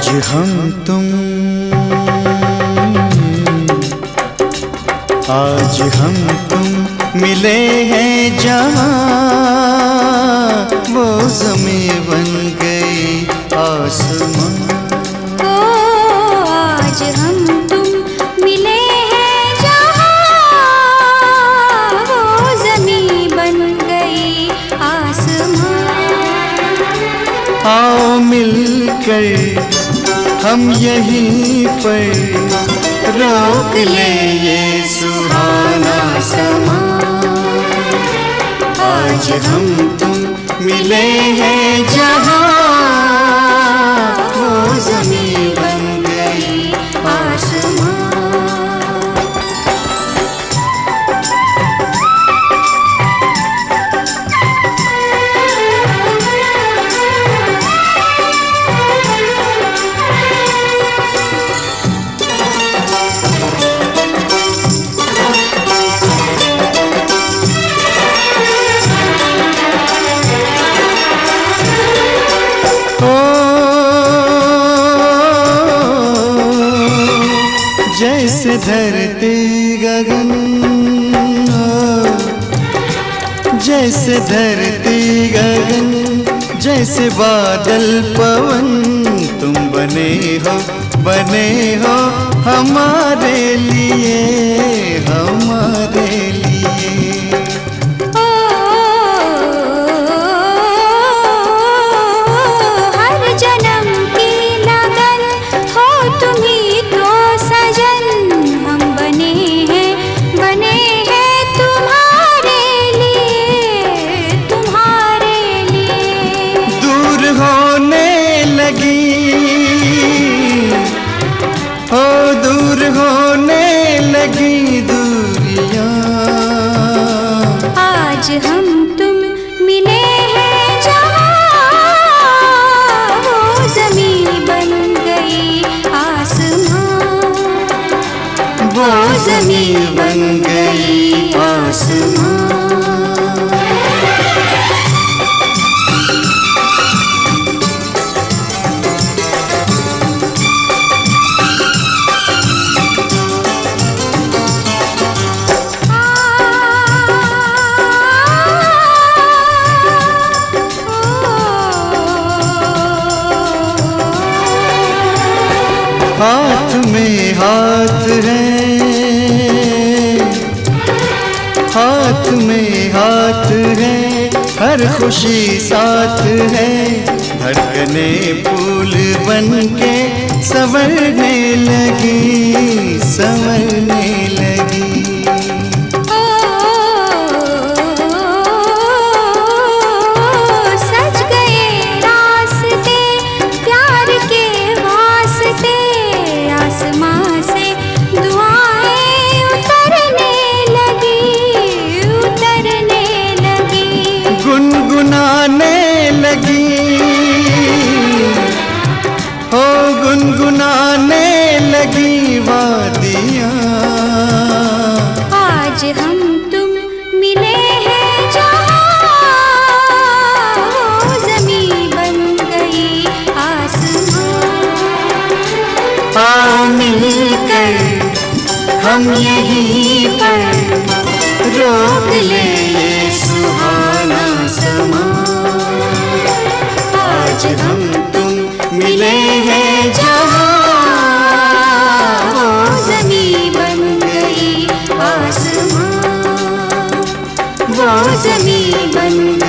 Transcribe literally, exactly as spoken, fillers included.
आज हम तुम आज हम तुम मिले हैं जहाँ, वो ज़मीं बन गई आसमां। ओ आज हम तुम मिले हैं जहाँ, वो ज़मीं बन गई आसमां। आओ मिलकर हम यहीं पर रोक ले ये सुहाना समा। आज हम तुम मिले हैं जहाँ, वो ज़मीं बन गई आसमां। जैसे धरती गगन, जैसे धरती गगन, जैसे बादल पवन, तुम बने हो बने हो हमारे लिए, हमारे लिए। ओ हर जन्म की लगन हो तुम्ही तो सजन, हम बने हैं बने हैं तुम्हारे लिए, तुम्हारे लिए। दूर होने लगी हो, दूर होने लगी दूरियां। आज हम तुम मिले हैं जहाँ, वो ज़मीं बन गई आसमां, वो ज़मीं बन गई आसमां। हाथ में हाथ है, हाथ में हाथ है, हर खुशी साथ है। धड़कने फूल बन के संवरने लगी, संवरने लगी। गुनगुनाने लगी हो, गुनगुनाने लगी वादियाँ। आज हम तुम मिले हैं जहाँ, वो ज़मीं बन गई आसमां। आओ मिलकर हम यहीं पर रोक ले ये सुहाना समा। आज हम तुम मिले हैं जहाँ, वो ज़मीं बन गई आसमां, वो ज़मीं बन गई।